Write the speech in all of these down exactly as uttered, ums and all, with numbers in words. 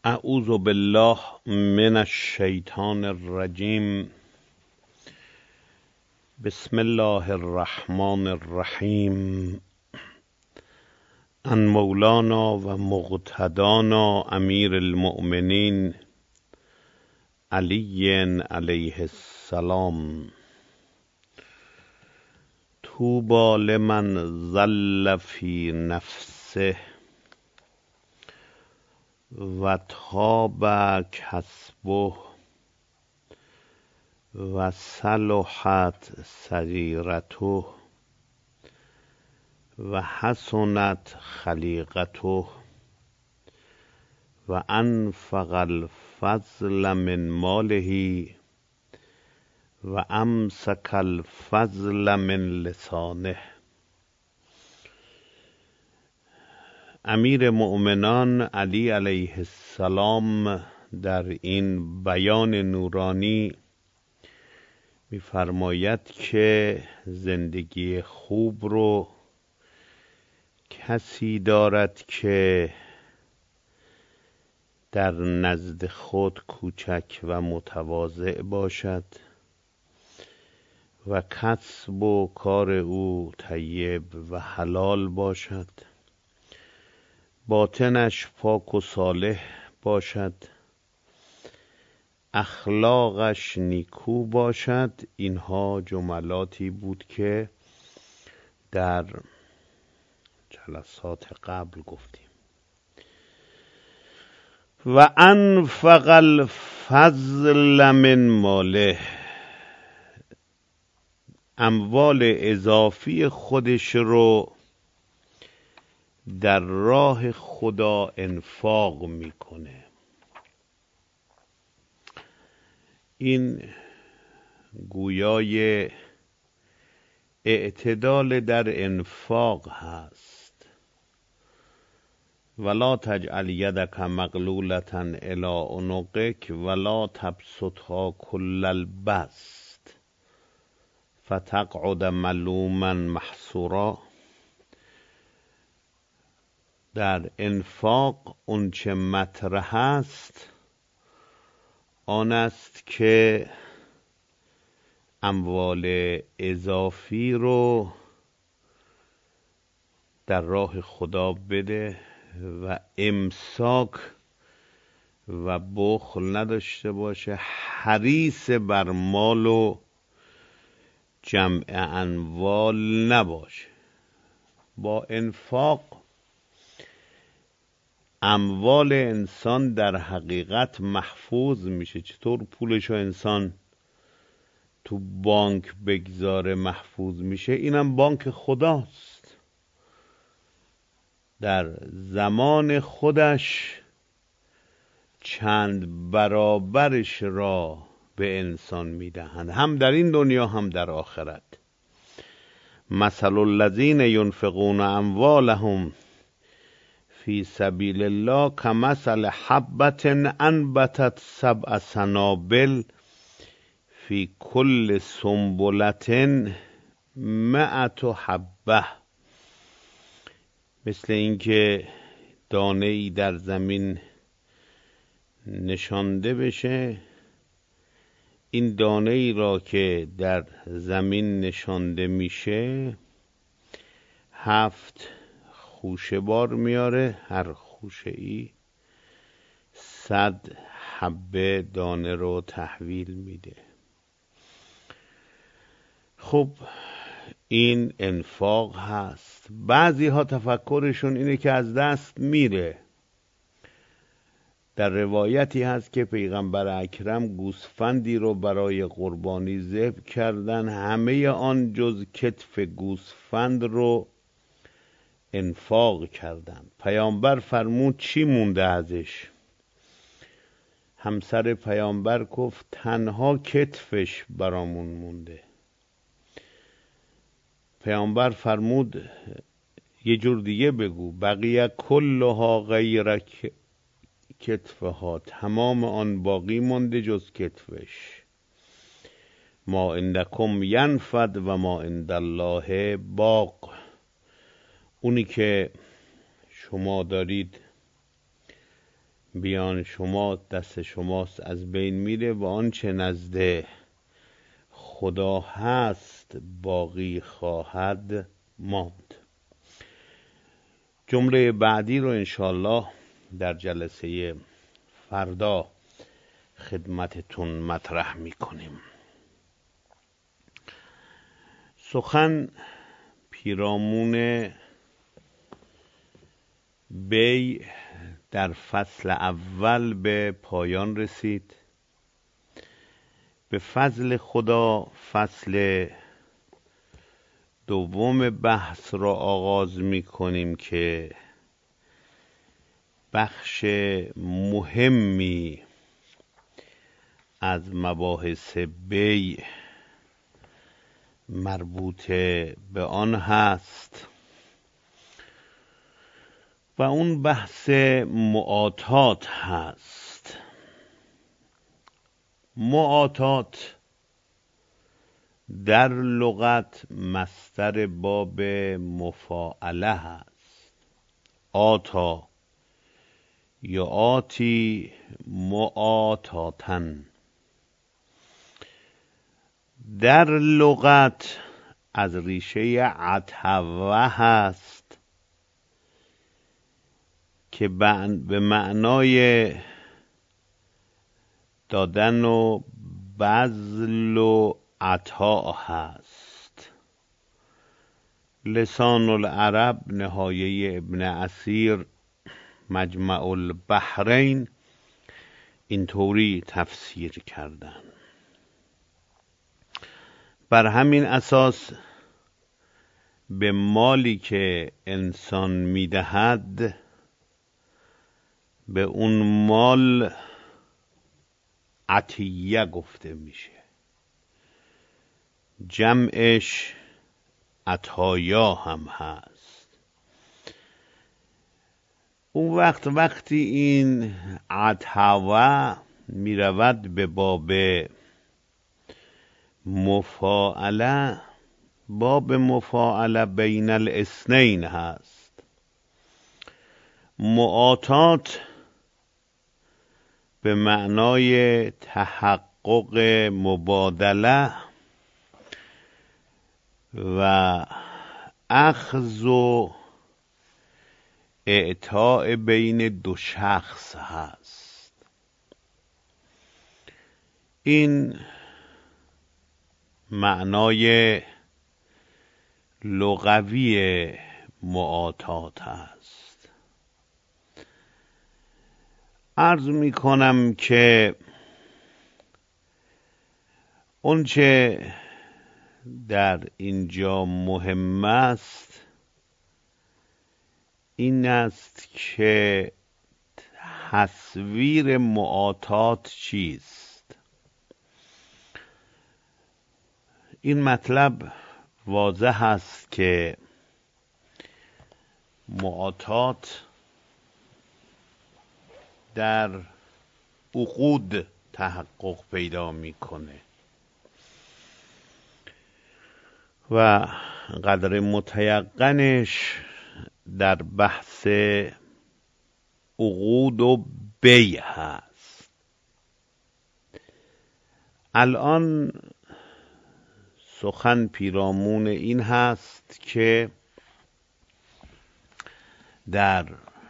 اعوذ بالله من الشیطان الرجیم. بسم الله الرحمن الرحیم. ان مولانا و مقتدانا امیر المؤمنین علی علیه السلام. طوبی لمن ظل فی نفسه و طاب کسبه و صلحت سریرته و حسنت خلیقته و انفق الفضل من ماله و امسک الفضل من لسانه. امیر مؤمنان علی علیه السلام در این بیان نورانی می‌فرماید که زندگی خوب رو کسی دارد که در نزد خود کوچک و متواضع باشد و کسب و کار او طیب و حلال باشد، باطنش پاک و صالح باشد، اخلاقش نیکو باشد. اینها جملاتی بود که در جلسات قبل گفتیم. و انفق الفضل من ماله، اموال اضافی خودش رو در راه خدا انفاق میکنه. این گویای اعتدال در انفاق هست. ولا تجعل یدک مغلولة الی عنقک ولا تبسطها کل البسط فتقعد ملوما محسورا. در انفاق اون چه مطرح است آن است که اموال اضافی رو در راه خدا بده و امساک و بخل نداشته باشه، حریص بر مال و جمع اموال نباشه. با انفاق اموال انسان در حقیقت محفوظ میشه. چطور پولشو انسان تو بانک بگذاره محفوظ میشه؟ اینم بانک خداست. در زمان خودش چند برابرش را به انسان میدهند، هم در این دنیا هم در آخرت. مثل الذین ینفقون اموالهم فی سبیل الله کمثل حبة انبتت سبع سنابل فی کل سنبلة مئة حبة. مثل اینکه دانه ای در زمین نشانده بشه، این دانه ای را که در زمین نشانده میشه هفت خوشه بار میاره، هر خوشه ای صد حبه دانه رو تحویل میده. خب این انفاق هست. بعضی ها تفکرشون اینه که از دست میره. در روایتی هست که پیغمبر اکرم گوسفندی رو برای قربانی ذبح کردن، همه آن جز کتف گوسفند رو انفاق کردن. پیامبر فرمود چی مونده ازش؟ همسر پیامبر گفت تنها کتفش برامون مونده. پیامبر فرمود یه جور دیگه بگو، بقیه کلها غیر کتفها، تمام آن باقی مونده جز کتفش. ما عندکم ینفد و ما عند الله باق. اونی که شما دارید بیان شما دست شماست از بین میره و آنچه نزد خدا هست باقی خواهد ماند. جمله بعدی رو انشالله در جلسه فردا خدمتتون مطرح میکنیم. سخن پیرامون بی در فصل اول به پایان رسید. به فضل خدا فصل دوم بحث را آغاز می کنیم که بخش مهمی از مباحث بی مربوط به آن هست و اون بحث معاطات هست. معاطات در لغت مصدر باب مفاعله هست. آتا یا آتی معاطاتن در لغت از ریشه عتوه هست که به معنای دادن و بذل و عطا هست. لسان العرب نهایه ابن اسیر مجمع البحرین اینطوری تفسیر کردن. بر همین اساس به مالی که انسان میدهد به اون مال عطیه گفته میشه. جمعش عطایا هم هست. اون وقت وقتی این عطوه میرود به باب مفاعله، باب مفاعله بین الاثنین هست. معاطات به معنای تحقق مبادله و اخذ و اعطاء بین دو شخص هست. این معنای لغوی معاطات هست. عرض می کنم که اونچه در اینجا مهم است این است که تصویر معاطات چیست. این مطلب واضح است که معاطات در عقود تحقق پیدا میکنه و قدر متیقنش در بحث عقود و بیع هست. الان سخن پیرامون این هست که در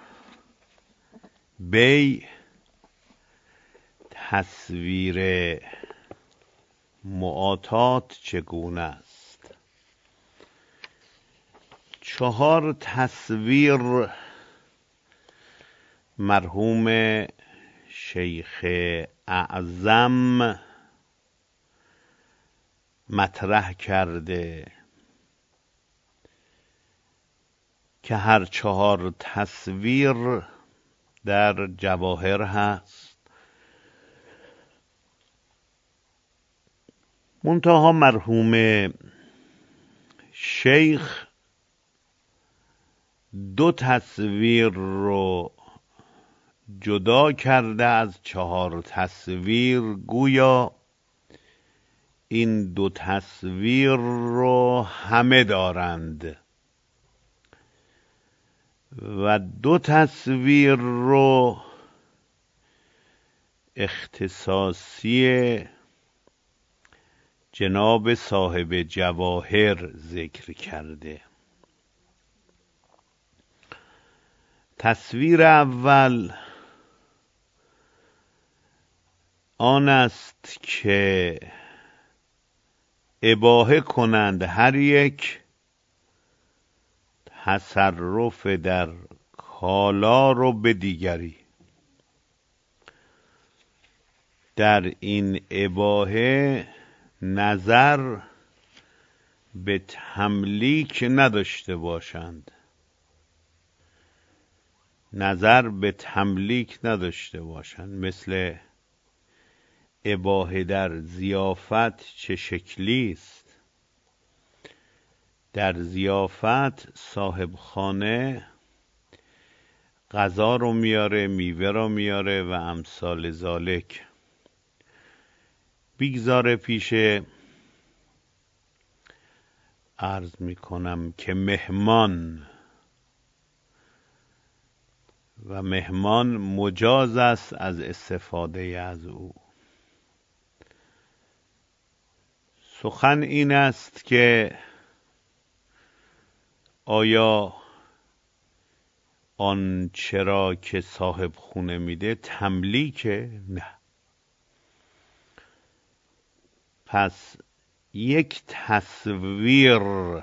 بیع تصویر معاطات چگونه است. چهار تصویر مرحوم شیخ اعظم مطرح کرده که هر چهار تصویر در جواهر هست. منتها مرحوم شیخ دو تصویر رو جدا کرده از چهار تصویر، گویا این دو تصویر رو همه دارند و دو تصویر رو اختصاصی جناب صاحب جواهر ذکر کرده. تصویر اول آن است که اباحه کنند هر یک تصرف در کالا رو به دیگری. در این اباحه نظر به تملیک نداشته باشند، نظر به تملیک نداشته باشند. مثل اباحه در ضیافت چه شکلی است؟ در ضیافت صاحب خانه غذا رو میاره، میوه رو میاره و امثال ذالک، بیگذاره پیش عرض میکنم که مهمان، و مهمان مجاز است از استفاده از او. سخن این است که آیا آن چرا که صاحب خونه میده تملیکه؟ نه. پس یک تصویر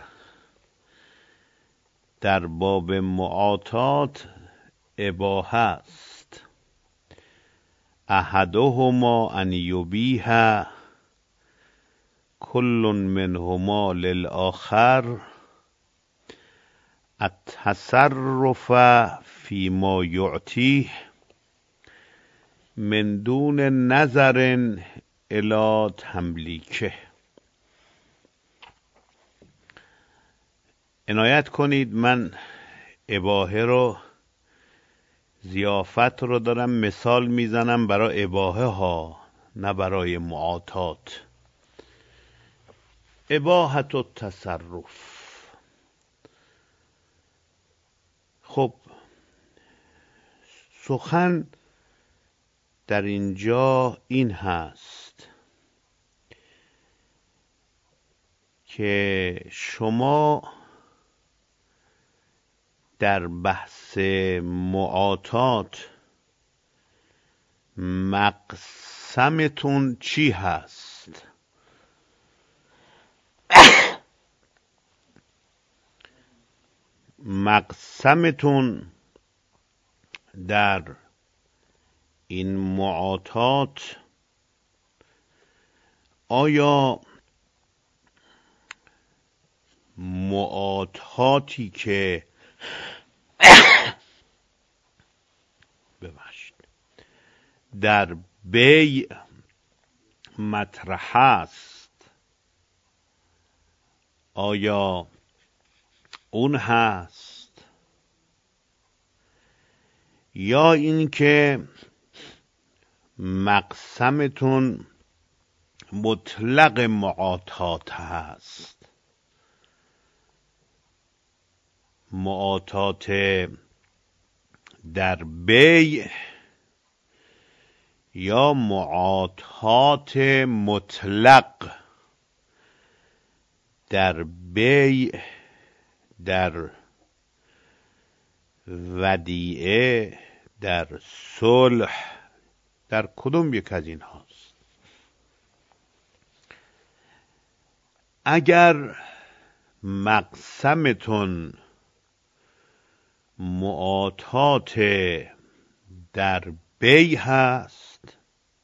در باب معاطات اباحه است. احدهما ان یبیح کل منهما للآخر التصرف فيما یعطیه من دون نظر الی تملیکه. عنایت کنید، من اباحه رو، ضیافت رو دارم مثال میزنم برای اباحه ها، نه برای معاطات. اباحت التصرف. خب سخن در اینجا این هست که شما در بحث معاطات مقسمتون چی هست؟ مقسمتون در این معاطات آیا معاطاتی که ببخشید در بیع مطرح است، آیا اون هست، یا اینکه مقسمتون مطلق معاطات هست؟ معاطات در بیع یا معاطات مطلق در بیع، در ودیعه، در صلح، در کدوم یک از این هاست؟ اگر مقسمتون معاطات در بیع هست،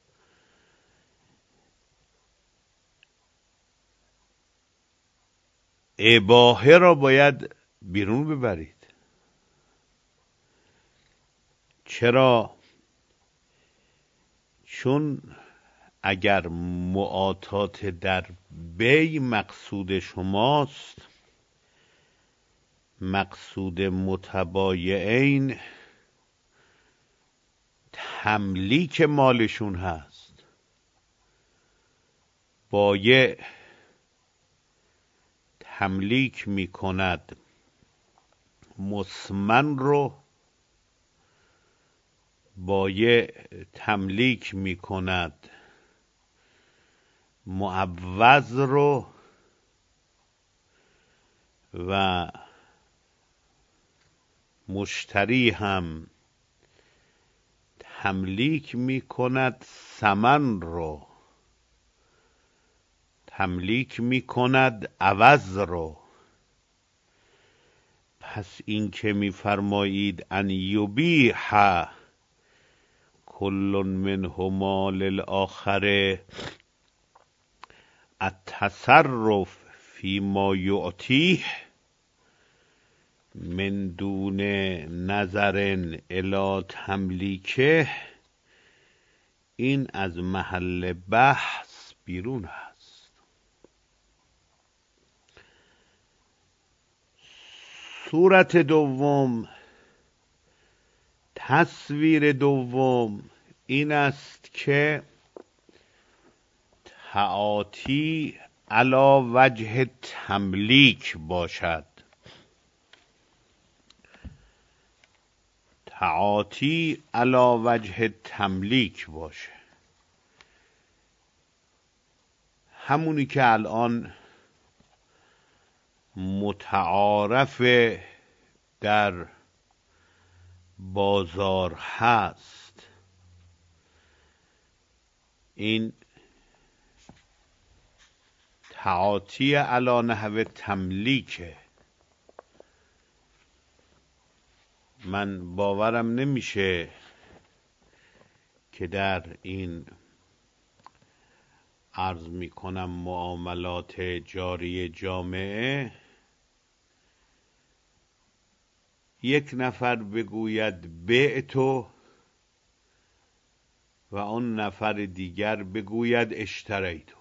اباحه را باید بیرون ببرید. چرا؟ چون اگر معاطات در بیع مقصود شماست، مقصود متبایعین تملیک مالشون هست، بایع تملیک می کند مسمن رو بایع تملیک می کند معوض رو و مشتری هم تملیک می کند ثمن رو، تملیک می کند عوض رو. پس این که می فرمایید ان یبیح کل منهما للآخر التصرف فیما یعطیه من دون نظر الی تملیکه، این از محل بحث بیرون هست. صورت دوم، تصویر دوم این است که تعاطی علی وجه تملیک باشد. تعاطی علی وجه تملیک باشه، همونی که الان متعارف در بازار هست. این تعاطی علی نحو تملیکه. من باورم نمیشه که در این عرض میکنم معاملات جاری جامعه یک نفر بگوید بعتو و اون نفر دیگر بگوید اشتریتو.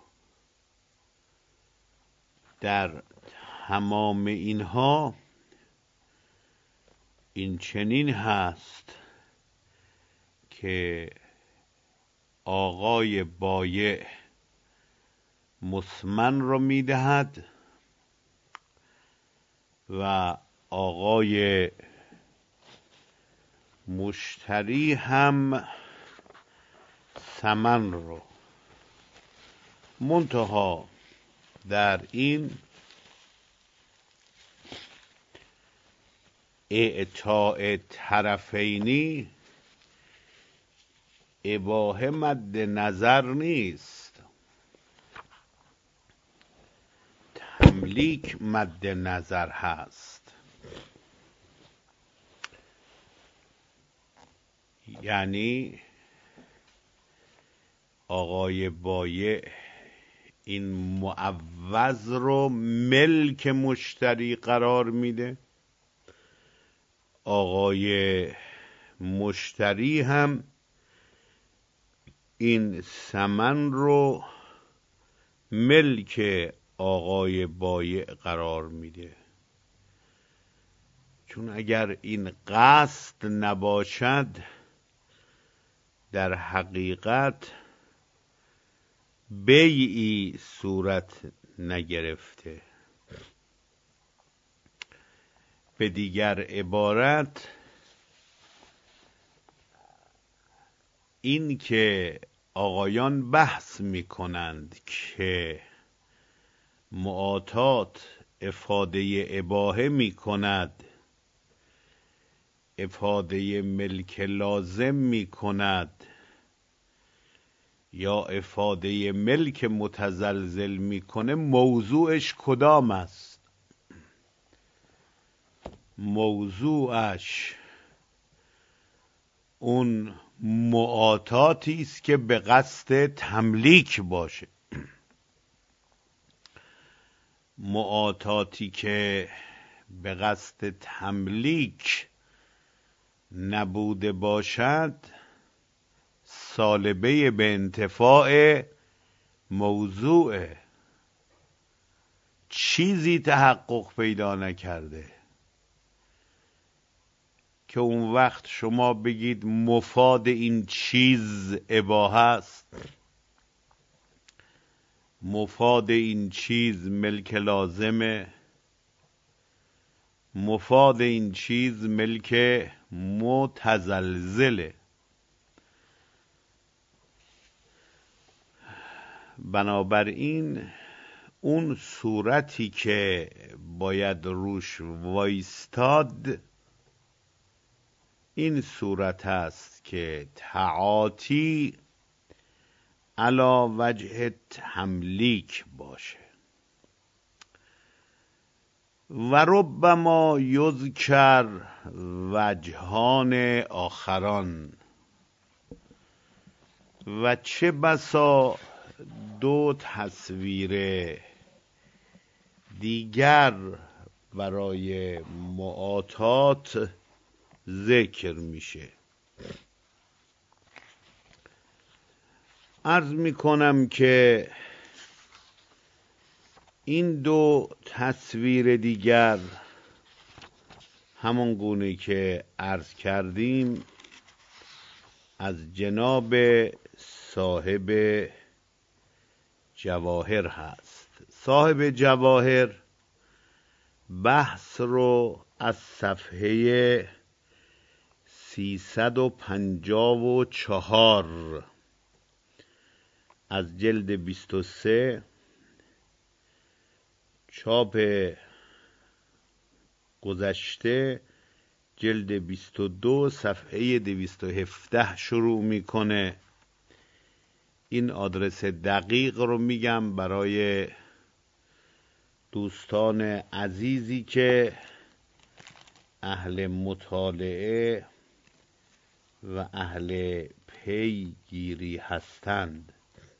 در تمام اینها این چنین هست که آقای بایع مثمن رو میدهد و آقای مشتری هم ثمن رو. منتها در این اعطاء طرفینی اباحه مد نظر نیست، تملیک مد نظر هست. یعنی آقای بایع این معوض رو ملک مشتری قرار میده، آقای مشتری هم این ثمن رو ملک آقای بایع قرار میده. چون اگر این قصد نباشد در حقیقت بیعی صورت نگرفته. به دیگر عبارت این که آقایان بحث می کنند که معاطات افاده اباحه می کند، افاده ملک لازم می کند یا افاده ملک متزلزل می کنه، موضوعش کدام است؟ موضوعش اون معاطاتی است که به قصد تملیک باشه. معاطاتی که به قصد تملیک نبوده باشد سالبه به انتفاع موضوع، چیزی تحقق پیدا نکرده که اون وقت شما بگید مفاد این چیز اباحه است، مفاد این چیز ملک لازمه، مفاد این چیز ملک متزلزله. بنابراین اون صورتی که باید روش وایستاد این صورت است که تعاطی علی وجه تملیک باشه. و ربما یذکر وجهان آخران، و چه بسا دو تصویر دیگر برای معاطات ذکر میشه. عرض میکنم که این دو تصویر دیگر همون گونه که عرض کردیم از جناب صاحب جواهر هست. صاحب جواهر بحث رو از صفحه سیصد و پنجاه و چهار از جلد بیست و سه چاپ گذشته جلد بیست و دو صفحه دویست و هفده شروع میکنه. این آدرس دقیق رو میگم برای دوستان عزیزی که اهل مطالعه و اهل پیگیری هستند.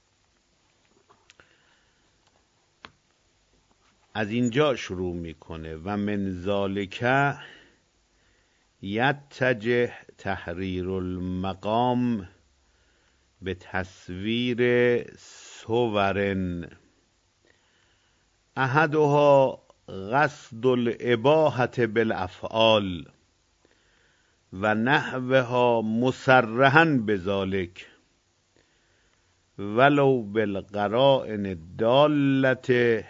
از اینجا شروع میکنه و من ذالک یتجه تحریر المقام به تصویر صورن احدها قصد الاباحة بالافعال و نحوها مصرحا بذلك ولو بالقرائن الدالة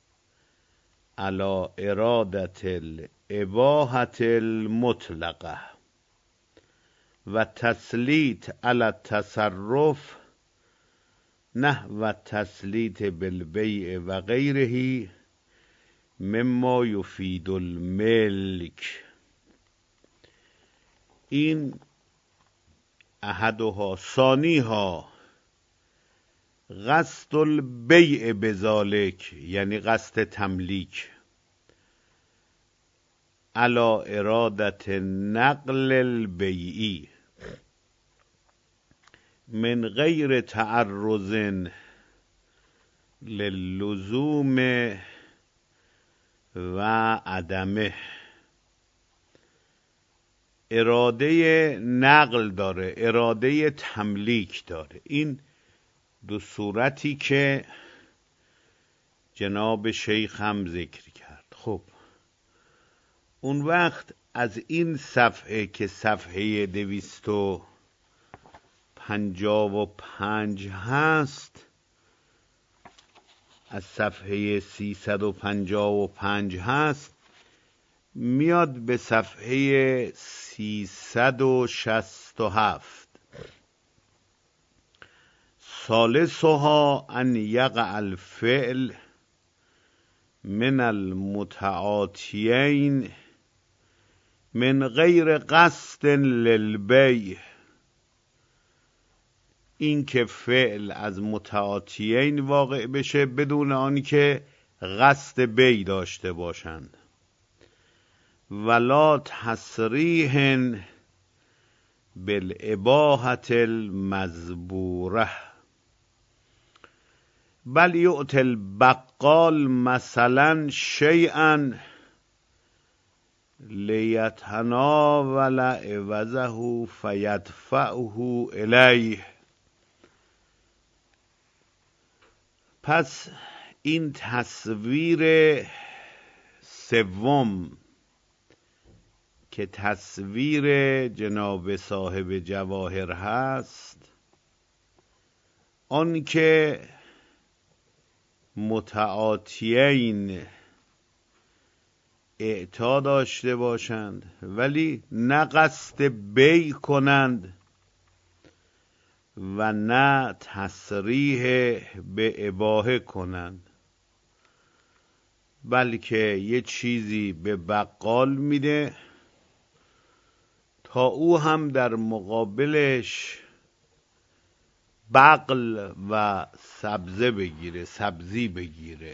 على ارادة الاباحة المطلقة و تسلیط علی التصرف نحو تسلیط بالبیع و غیره مما یفید الملک. این احدها ثانیها قصد البیع بذالک یعنی قصد تملیک علی ارادت نقل البیعی من غیر تعرض للزوم و عدمه. اراده نقل داره، اراده تملیک داره. این دو صورتی که جناب شیخ هم ذکر کرد. خب اون وقت از این صفحه که صفحه دویست و پنجاه و پنج هست، از صفحه سیصد و پنجاه و پنج هست میاد به صفحه سیصد و شصت و هفت. ثالثها ان یقع الفعل من المتعاطیین من غیر قصد للبیع، این که فعل از متعاطیین واقع بشه بدون آنکه قصد بی داشته باشند. ولا تصریح بالاباحة المزبوره بل یؤتی البقال مثلا شیئا لیتناول عوضه فیدفعه الیه. پس این تصویر سوم که تصویر جناب صاحب جواهر هست، آن که متعاطیین اعطا داشته باشند ولی نه قصد بیع کنند و نه تصریح به اباحه کنند، بلکه یه چیزی به بقال میده تا او هم در مقابلش بقل و سبزه بگیره، سبزی بگیره.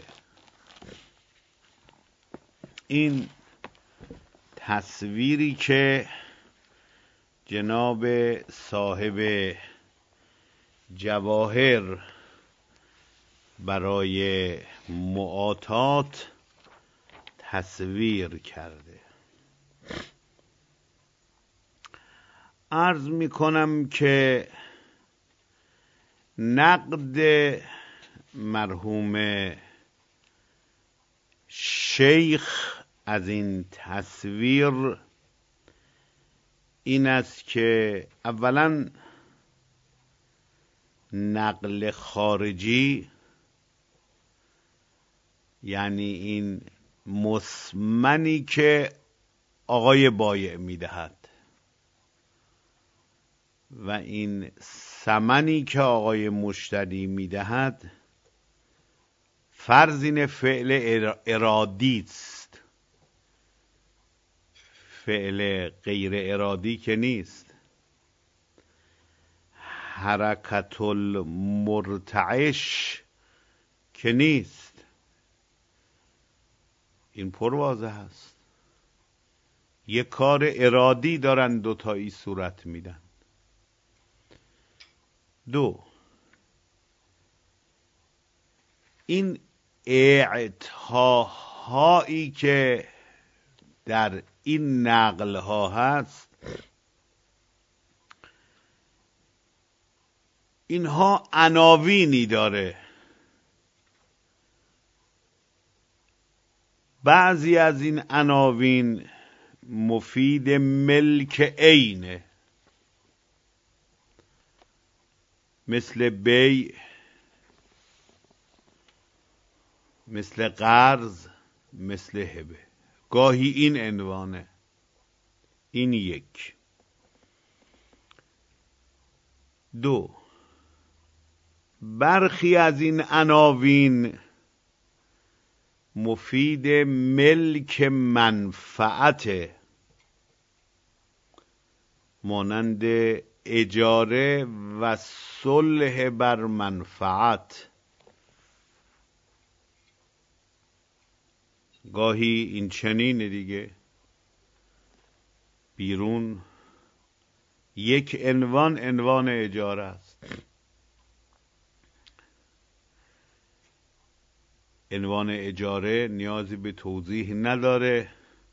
این تصویری که جناب صاحب جواهر برای معاطات تصویر کرده. عرض می کنم که نقد مرحوم شیخ از این تصویر این است که اولا نقل خارجی، یعنی این مسمنی که آقای بایع میدهد و این ثمنی که آقای مشتری میدهد، فرض این فعل ارادی است، فعل غیر ارادی که نیست. حرکت المرتعش که نیست. این پر واضح هست. یک کار ارادی دارن دوتایی صورت میدن. دو، این اعطاهایی که در این نقل ها هست، اینها عناوینی داره. بعضی از این عناوین مفید ملک عینه، مثل بیع، مثل قرض، مثل هبه. گاهی این عنوانه. این یک. دو، برخی از این عناوین مفید ملک منفعت، مانند اجاره و صلح بر منفعت. گاهی این چنینه دیگه. بیرون یک عنوان عنوان اجاره است. عنوان اجاره نیازی به توضیح نداره،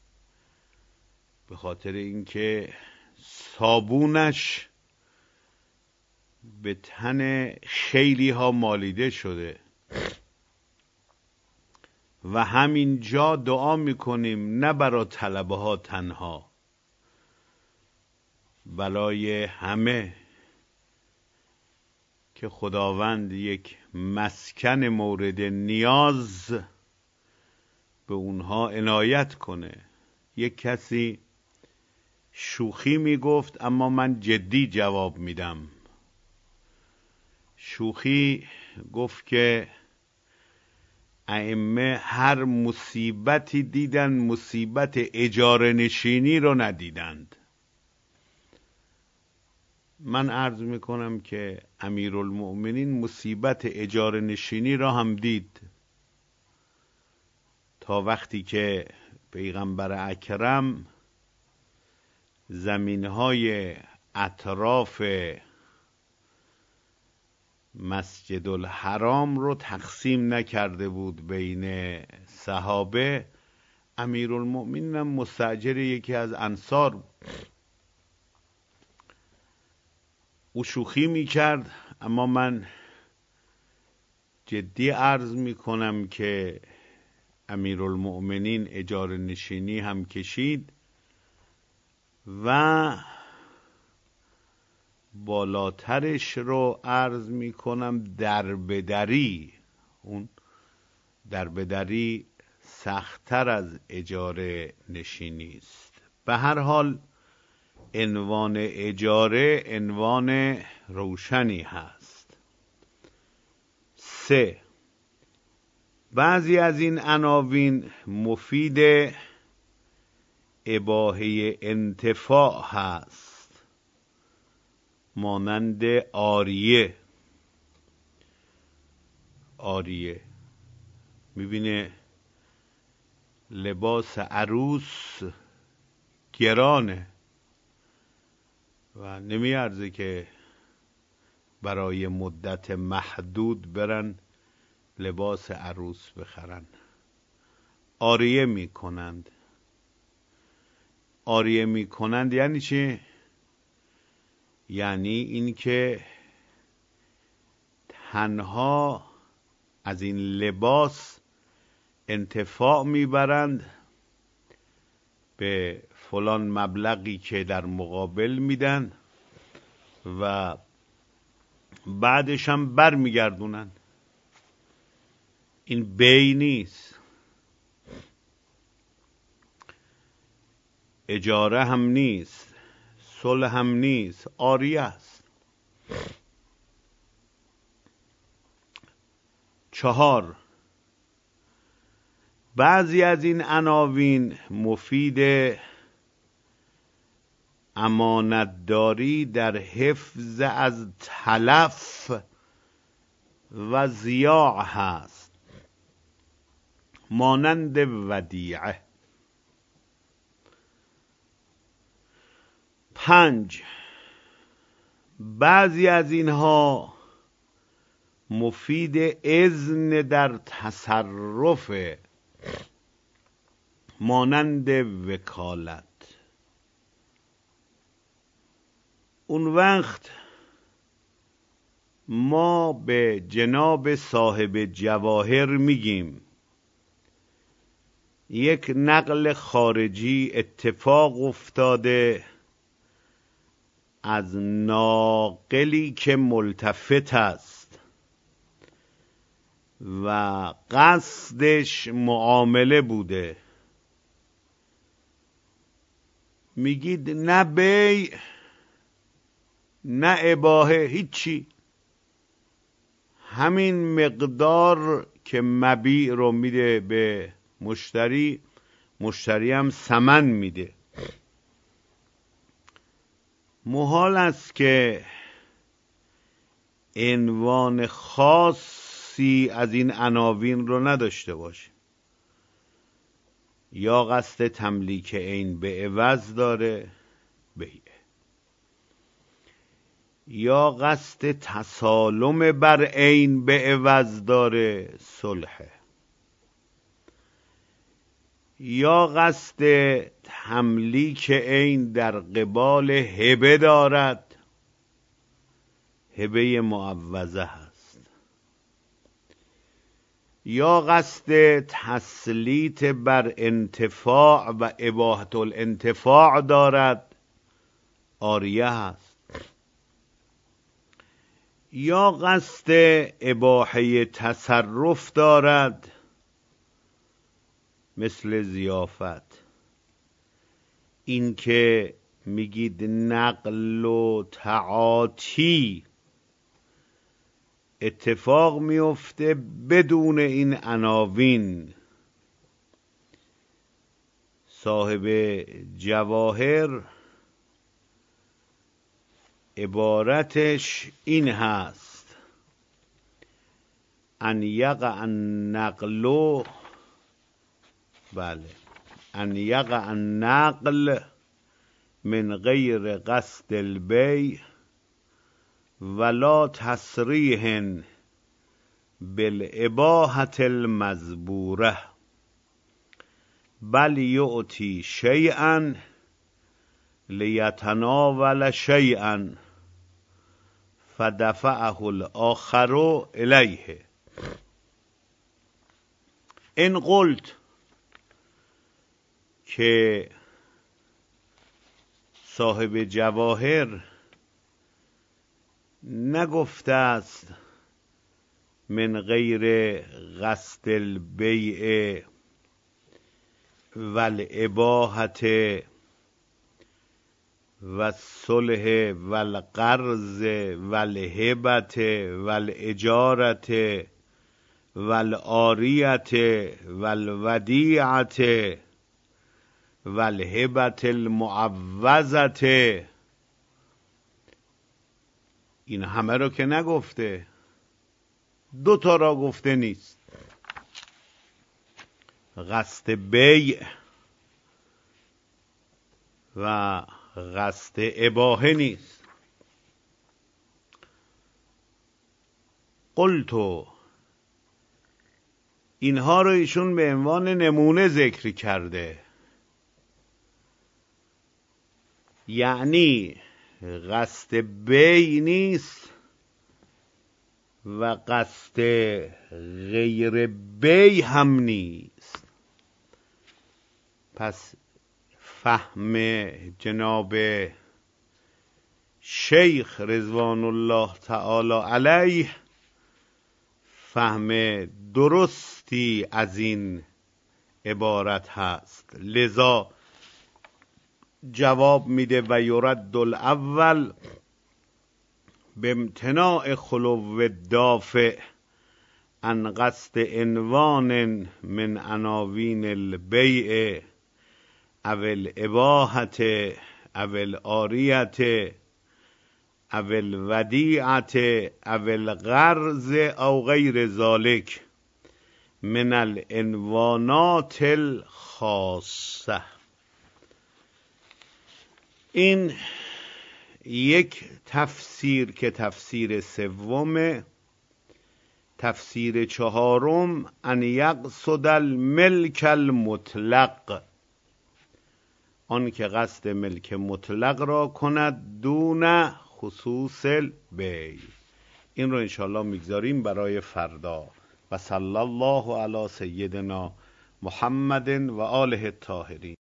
به خاطر اینکه صابونش به تن خیلی ها مالیده شده و همینجا دعا میکنیم نه برای طلبه ها تنها، برای همه، که خداوند یک مسکن مورد نیاز به اونها عنایت کنه. یک کسی شوخی میگفت اما من جدی جواب میدم. شوخی گفت که ائمه هر مصیبتی دیدن، مصیبت اجاره نشینی رو ندیدند. من عرض میکنم که امیرالمؤمنین مصیبت اجاره نشینی را هم دید، تا وقتی که پیغمبر اکرم زمینهای اطراف مسجد الحرام رو تقسیم نکرده بود بین صحابه. امیرالمؤمنین هم مستاجر یکی از انصار، او شوخی میکرد، اما من جدی عرض میکنم که امیرالمؤمنین اجاره نشینی هم کشید و بالاترش رو عرض میکنم دربدری. اون دربدری سخت‌تر از اجاره نشینی است. به هر حال عنوان اجاره عنوان روشنی هست. سه، بعضی از این عناوین مفید اباحه انتفاع هست، مانند عاریه. عاریه میبینه لباس عروس گرانه و نمیارزه که برای مدت محدود برن لباس عروس بخرن، عاریه میکنند. عاریه میکنند یعنی چی؟ یعنی اینکه تنها از این لباس انتفاع میبرند به فلان مبلغی که در مقابل میدن و بعدش هم بر میگردونن. این بی نیست، اجاره هم نیست، صلح هم نیست، عاریه است. چهار، بعضی از این عناوین مفید امانتداری در حفظ از تلف و ضیاع هست، مانند ودیعه. پنج، بعضی از اینها مفید اذن در تصرف، مانند وکالت. اون وقت ما به جناب صاحب جواهر میگیم یک نقل خارجی اتفاق افتاده از ناقلی که ملتفت است و قصدش معامله بوده. میگید نه بیع نه اباحه، هیچی، همین مقدار که مبیع رو میده به مشتری، مشتری هم ثمن میده. محال است که عنوان خاصی از این عناوین رو نداشته باشه. یا قصد تملیک عین به عوض داره، بیعه، یا قصد تسالم بر عین به عوض داره، صلحه، یا قصد تملیک عین در قبال هبه دارد، هبه معوضه هست، یا قصد تسلیط بر انتفاع و اباحة الانتفاع دارد، عاریه هست، یا قصد اباحه تصرف دارد، مثل ضیافت. این که میگید نقل و تعاطی اتفاق میفته بدون این عناوین. صاحب جواهر عبارتش این هست: ان یقع النقل، بله، ان یقع النقل من غیر قصد البیع ولا تصریح بالاباحة المزبوره بل یؤتی شیئا لیتناول شیئا فدفعه الاخر الیه. این قلت که صاحب جواهر نگفته است من غیر قصد البیع والاباحة و صلح و القرض و الهبت و الاجارت و العاریت و الودیعت و الهبت المعوضت. این همه رو که نگفته، دو تا را گفته نیست. قصد بیع و قصد اباحه نیست. قلتو، اینها رو ایشون به عنوان نمونه ذکر کرده، یعنی قصد بیع نیست و قصد غیر بیع هم نیست. پس فهم جناب شیخ رضوان الله تعالی علیه فهم درستی از این عبارت هست. لذا جواب میده و یرد الاول به امتناع خلو الدافع عن قصد عنوان من عناوین البیع او الاباحت او العاریت او الودیعت او القرض او غیر ذلك من العنوانات الخاصه. این یک تفسیر که تفسیر سومه. تفسیر چهارم ان یقصد الملک المطلق، آن که قصد ملک مطلق را کند دون خصوص البیع. این رو انشاءالله میگذاریم برای فردا. و صلی الله علی سیدنا محمد و آله الطاهرین.